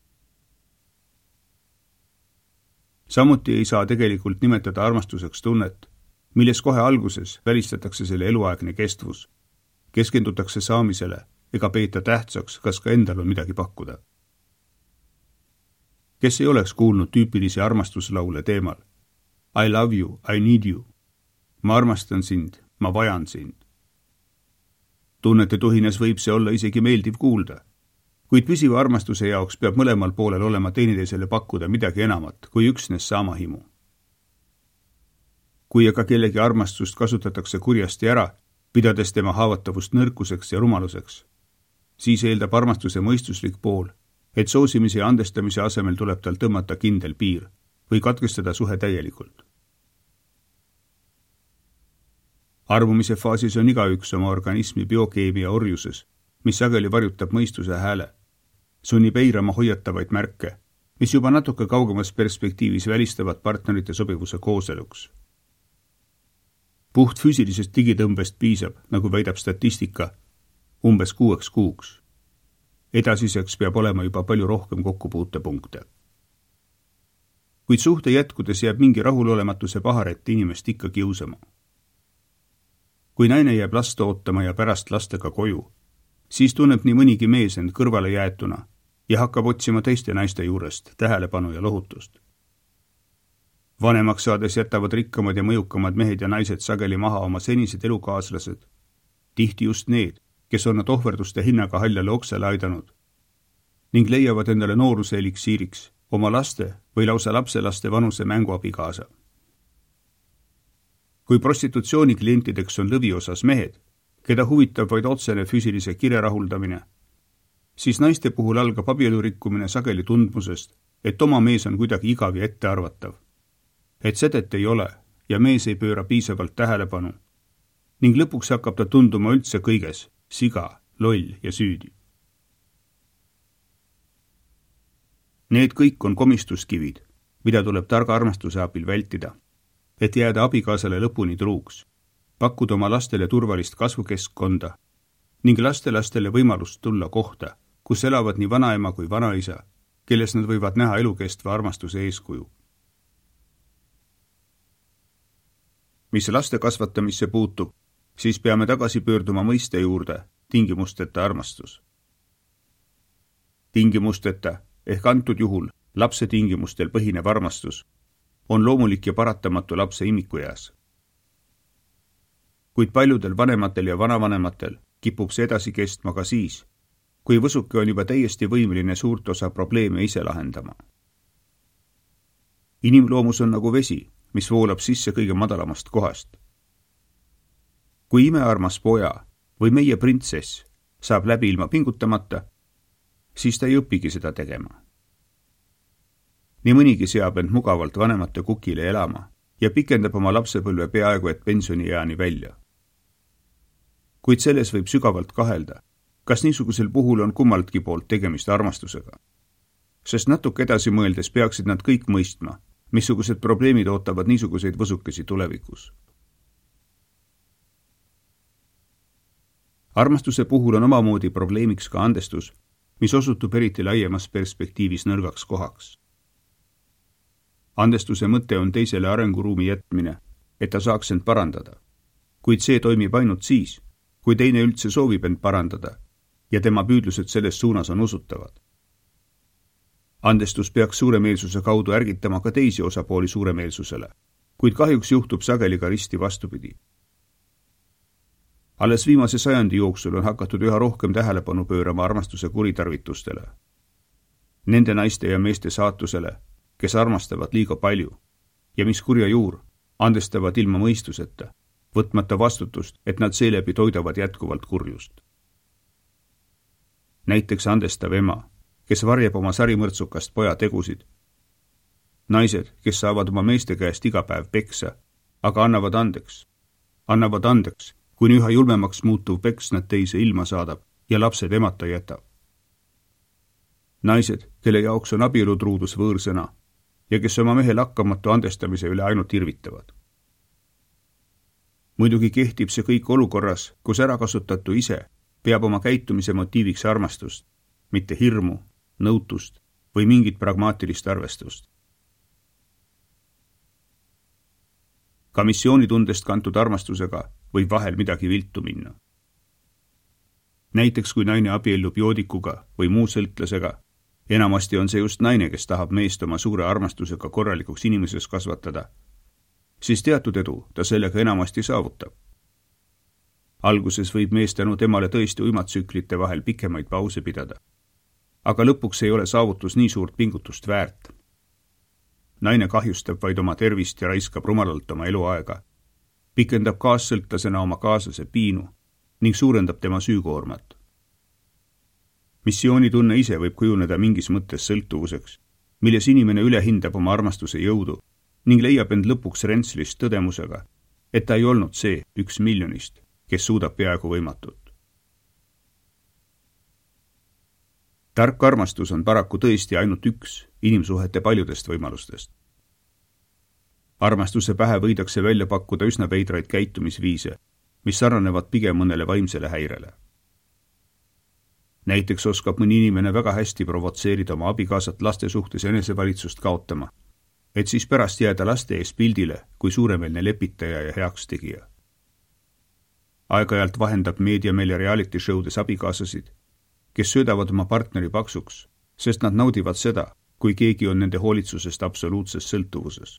Speaker 2: Samuti ei saa tegelikult nimetada armastuseks tunnet, milles kohe alguses välistatakse selle eluaegne kestvus, keskendutakse saamisele ega peeta tähtsaks, kas ka endal on midagi pakkuda. Kes ei oleks kuulnud tüüpilisi armastuslaule teemal I love you, I need you. Ma armastan sind, ma vajan sind. Tunnete tuhines võib see olla isegi meeldiv kuulda, kuid püsiva armastuse jaoks peab mõlemal poolel olema teineteisele pakkuda midagi enamat kui üksnes saamahimu. Kui aga kellegi armastust kasutatakse kurjasti ära, pidades tema haavatavust nõrkuseks ja rumaluseks, siis eeldab armastuse mõistuslik pool, et soosimise ja andestamise asemel tuleb tal tõmmata kindel piir või katkestada suhe täielikult. Armumise faasis on igaüks oma organismi biokeemia orjuses, mis sageli varjutab mõistuse hääle, sunnib eirama hoiatavaid märke, mis juba natuke kaugemas perspektiivis välistavad partnerite sobivuse kooseluks. Puht füüsilisest digitõmbest piisab, nagu väidab statistika, umbes kuueks kuuks. Edasiseks peab olema juba palju rohkem kokkupuutepunkte. Kuid suhte jätkudes jääb mingi rahulolematuse paharet inimest ikka kiusama. Kui naine jääb last ootama ja pärast lastega koju, siis tunneb nii mõnigi mees end kõrvale jäetuna ja hakkab otsima teiste naiste juurest tähelepanu ja lohutust. Vanemaks saades jätavad rikkamad ja mõjukamad mehed ja naised sageli maha oma senised elukaaslased, tihti just need, kes on nad ohverduste hinnaga haljale oksele aidanud, ning leiavad endale nooruse eliksiiriks oma laste või lausa lapselaste vanuse mänguabikaasa. Kui prostitutsiooni klientideks on lõviosas mehed, keda huvitab vaid otsene füüsilise kire rahuldamine, siis naiste puhul algab abielurikkumine sageli tundmusest, et oma mees on kuidagi igav ja ettearvatav, et sedet ei ole ja mees ei pööra piisavalt tähelepanu, ning lõpuks hakkab ta tunduma üldse kõiges, siga, loll ja süüdi. Need kõik on komistuskivid, mida tuleb targa armastuse abil vältida, et jääda abikaasale lõpuni truuks, pakkuda oma lastele turvalist kasvukeskkonda ning lastelastele võimalust tulla kohta, kus elavad nii vanaema kui vanaisa, kelles nad võivad näha elukestva armastuse eeskuju. Mis laste kasvatamisse puutub, siis peame tagasi pöörduma mõiste juurde tingimusteta armastus. Tingimusteta ehk antud juhul lapse tingimustel põhinev armastus on loomulik ja paratamatu lapse imikueas. Kuid paljudel vanematel ja vanavanematel kipub see edasi kestma ka siis, kui võsuke on juba täiesti võimeline suurt osa probleeme ise lahendama. Inimloomus on nagu vesi, mis voolab sisse kõige madalamast kohast. Kui imearmas poja või meie printsess saab läbi ilma pingutamata, siis ta ei õpigi seda tegema. Nii mõnigi seab end mugavalt vanemate kukile elama ja pikendab oma lapsepõlve peaaegu et pensionieani välja. Kuid selles võib sügavalt kahelda, kas niisugusel puhul on kummaltki poolt tegemist armastusega. Sest natuke edasi mõeldes peaksid nad kõik mõistma, missugused probleemid ootavad niisuguseid võsukesi tulevikus. Armastuse puhul on omamoodi probleemiks ka andestus, mis osutub eriti laiemas perspektiivis nõrgaks kohaks. Andestuse mõte on teisele arenguruumi jätmine, et ta saaks end parandada, kuid see toimib ainult siis, kui teine üldse soovib end parandada ja tema püüdlused selles suunas on usutavad. Andestus peaks suuremeelsuse kaudu ärgitama ka teisi osapooli suuremeelsusele, kuid kahjuks juhtub sageli ka risti vastupidi. Alles viimase sajandi jooksul on hakatud üha rohkem tähelepanu pöörama armastuse kuritarvitustele. Nende naiste ja meeste saatusele, kes armastavad liiga palju ja mis kurja juur andestavad ilma mõistuseta, võtmata vastutust, et nad seeläbi toidavad jätkuvalt kurjust. Näiteks andestav ema, kes varjab oma sarimõrtsukast poja tegusid. Naised, kes saavad oma meeste käest iga päev peksa, aga annavad andeks. Annavad andeks, kuni üha julmemaks muutuv peks nad teise ilma saadab ja lapsed emata jätab. Naised, kelle jaoks on abielutruudus võõrsõna ja kes oma mehe lakkamatu andestamise üle ainult irvitavad. Muidugi kehtib see kõik olukorras, kus ärakasutatu ise peab oma käitumise motiiviks armastust, mitte hirmu, nõutust või mingit pragmaatilist arvestust. Ka missioonitundest kantud armastusega võib vahel midagi viltu minna. Näiteks kui naine abiellub joodikuga või muu sõltlasega, enamasti on see just naine, kes tahab meest oma suure armastusega korralikuks inimeses kasvatada, siis teatud edu ta sellega enamasti saavutab. Alguses võib mees tänu temale tõesti uimatsüklite vahel pikemaid pause pidada, aga lõpuks ei ole saavutus nii suurt pingutust väärt. Naine kahjustab vaid oma tervist ja raiskab rumalalt oma eluaega, pikendab kaassõltlasena oma kaaslase piinu ning suurendab tema süükoormat. Missioonitunne ise võib kujuneda mingis mõttes sõltuvuseks, milles inimene ülehindab oma armastuse jõudu ning leiab end lõpuks rentslist tõdemusega, et ta ei olnud see üks miljonist, kes suudab peaaegu võimatut. Tark armastus on paraku tõesti ainult üks inimsuhete paljudest võimalustest. Armastuse pähe võidakse välja pakkuda üsna veidraid käitumisviise, mis sarnanevad pigem mõnele vaimsele häirele. Näiteks oskab mõni inimene väga hästi provotseerida oma abikaasat laste suhtes enesevalitsust kaotama, et siis pärast jääda laste ees pildile kui suuremeelne lepitaja ja heaks tegija. Aeg-ajalt vahendab meedia meile reality showdes abikaasasid, kes söödavad oma partneri paksuks, sest nad naudivad seda, kui keegi on nende hoolitsusest absoluutses sõltuvuses.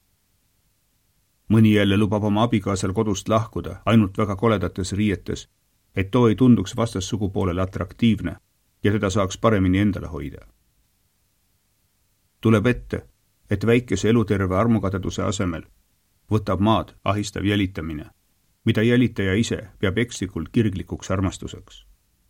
Speaker 2: Mõni jälle lubab oma abikaasal kodust lahkuda ainult väga koledates riietes, et too ei tunduks vastassugupoolele atraktiivne ja teda saaks paremini endale hoida. Tuleb ette, et väikese eluterve armukadeduse asemel võtab maad ahistav jälitamine, mida jälitaja ise peab ekslikult kirglikuks armastuseks.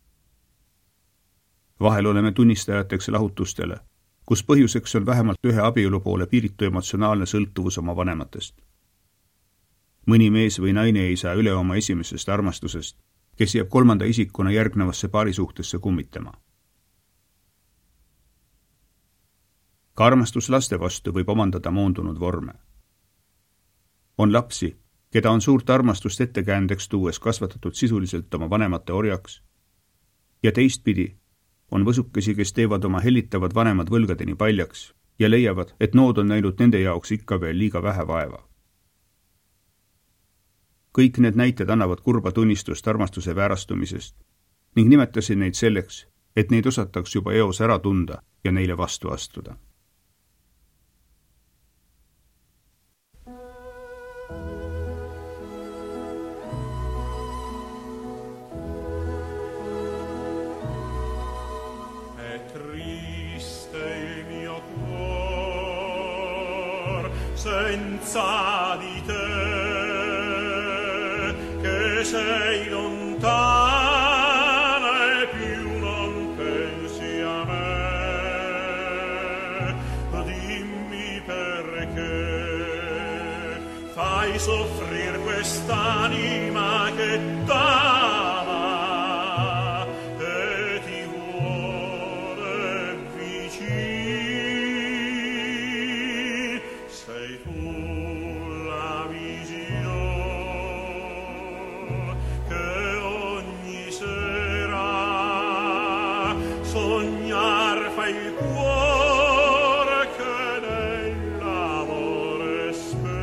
Speaker 2: Vahel oleme tunnistajateks lahutustele, kus põhjuseks on vähemalt ühe abielu poole piiritu emotsionaalne sõltuvus oma vanematest. Mõni mees või naine ei saa üle oma esimesest armastusest, kes jääb kolmanda isikuna järgnevasse paarisuhtesse kummitama. Ka armastus laste vastu võib omandada moondunud vorme. On lapsi, keda on suurt armastust ettekäändeks tuues kasvatatud sisuliselt oma vanemate orjaks, ja teistpidi on võsukesi, kes teevad oma hellitavad vanemad võlgadeni paljaks ja leiavad, et nood on näinud nende jaoks ikka veel liiga vähe vaeva. Kõik need näited annavad kurba tunnistust armastuse väärastumisest ning nimetasin neid selleks, et neid osataks juba eos ära tunda ja neile vastu astuda.
Speaker 3: senza di te, che sei lontana e più non pensi a me. Dimmi perché fai soffrir quest'anima che t'ama e ti vuole vicino. Sei tu la visione che ogni sera sognar fa il cuore che nell'amore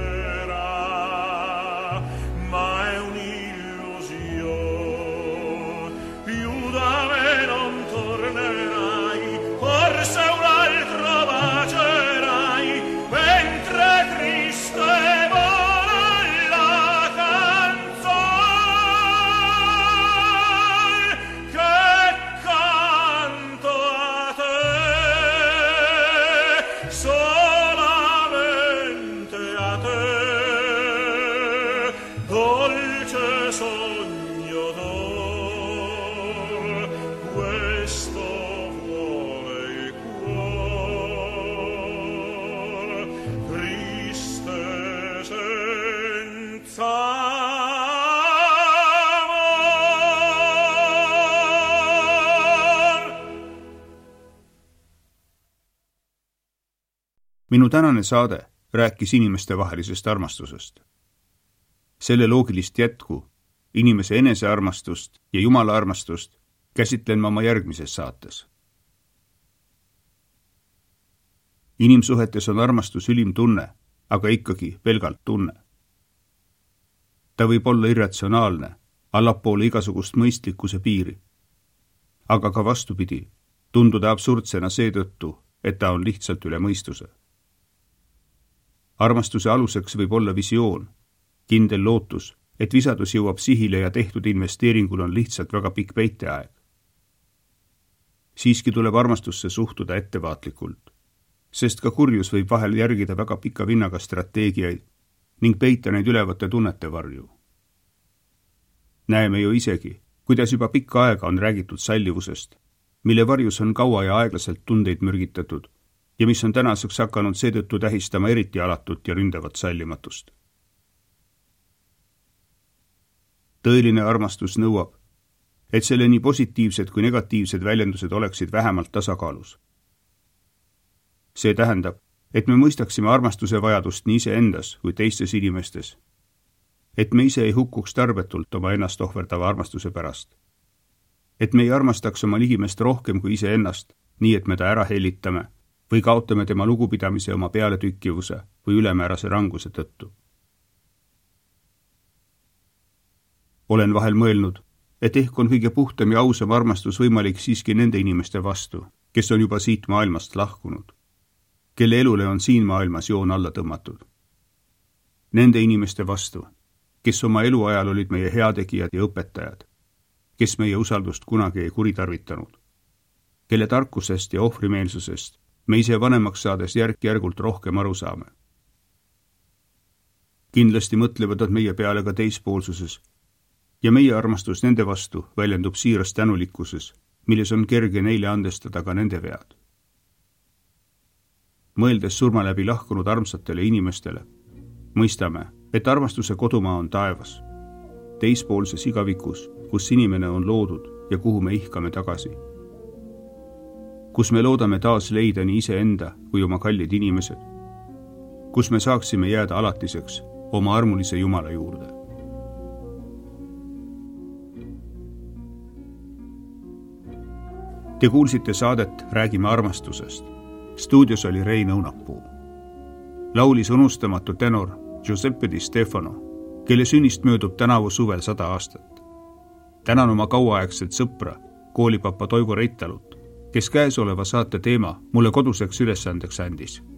Speaker 3: spera, ma è un'illusione, più da me non tornerai, forse un altro bacerai, mentre triste vola la canzone che canto a te, solamente a te, dolce sogno d'or, questo vuole il cuore, triste senza amor.
Speaker 2: Minu tänane saade rääkis inimestevahelisest armastusest. Selle loogilist jätku, inimese enesearmastust ja Jumala armastust käsitlen ma oma järgmises saates. Inimsuhetes on armastus ülim tunne, aga ikkagi pelgalt tunne. Ta võib olla irratsionaalne, allapoole igasugust mõistlikkuse piiri, aga ka vastupidi, tunduda absurdsena seetõttu, et ta on lihtsalt üle mõistuse. Armastuse aluseks võib olla visioon, kindel lootus, et visadus jõuab sihile ja tehtud investeeringul on lihtsalt väga pikk peiteaeg. Siiski tuleb armastusse suhtuda ettevaatlikult, sest ka kurjus võib vahel järgida väga pika vinnaga strateegiaid ning peita neid ülevate tunnete varju. Näeme ju isegi, kuidas juba pikka aega on räägitud sallivusest, mille varjus on kaua ja aeglaselt tundeid mürgitatud ja mis on tänaseks hakanud seetõttu tähistama eriti alatut ja ründavat sallimatust. Tõeline armastus nõuab, et selle nii positiivsed kui negatiivsed väljendused oleksid vähemalt tasakaalus. See tähendab, et me mõistaksime armastuse vajadust nii iseendas kui teistes inimestes, et me ise ei hukkuks tarbetult oma ennast ohverdava armastuse pärast, et me ei armastaks oma ligimest rohkem kui iseennast, nii et me ta ära hellitame või kaotame tema lugupidamise oma pealetükkivuse või ülemäärase ranguse tõttu. Olen vahel mõelnud, et ehk on kõige puhtam ja ausam armastus võimalik siiski nende inimeste vastu, kes on juba siit maailmast lahkunud, kelle elule on siin maailmas joon alla tõmmatud. Nende inimeste vastu, kes oma eluajal olid meie heategijad ja õpetajad, kes meie usaldust kunagi ei kuritarvitanud, kelle tarkusest ja ohvrimeelsusest me ise vanemaks saades järk-järgult rohkem aru saame. Kindlasti mõtlevad nad meie peale ka teispoolsuses ja meie armastus nende vastu väljendub siiras tänulikkuses, milles on kerge neile andestada ka nende vead. Mõeldes surma läbi lahkunud armsatele inimestele, mõistame, et armastuse kodumaa on taevas, teispoolses igavikus, kus inimene on loodud ja kuhu me ihkame tagasi. Kus me loodame taas leida nii iseenda kui oma kallid inimesed, kus me saaksime jääda alatiseks oma armulise Jumala juurde. Te kuulsite saadet Räägime armastusest. Stuudios oli Rein Õunapuu. Laulis unustamatu tenor Giuseppe Di Stefano, kelle sünnist möödub tänavu suvel sada aastat. Tänan oma kauaaegset sõpra, koolipapa Toivo Reitalut, kes käesoleva saate teema mulle koduseks ülesandeks andis.